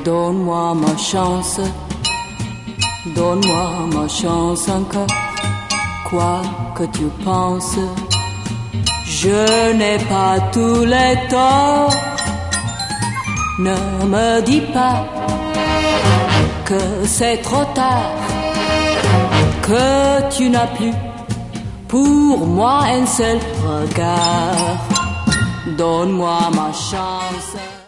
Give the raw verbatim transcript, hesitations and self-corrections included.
Donne-moi ma chance, donne-moi ma chance encore. Quoi que tu penses, je n'ai pas tous les torts. Ne me dis pas que c'est trop tard, que tu n'as plus pour moi un seul regard. Donne-moi ma chance.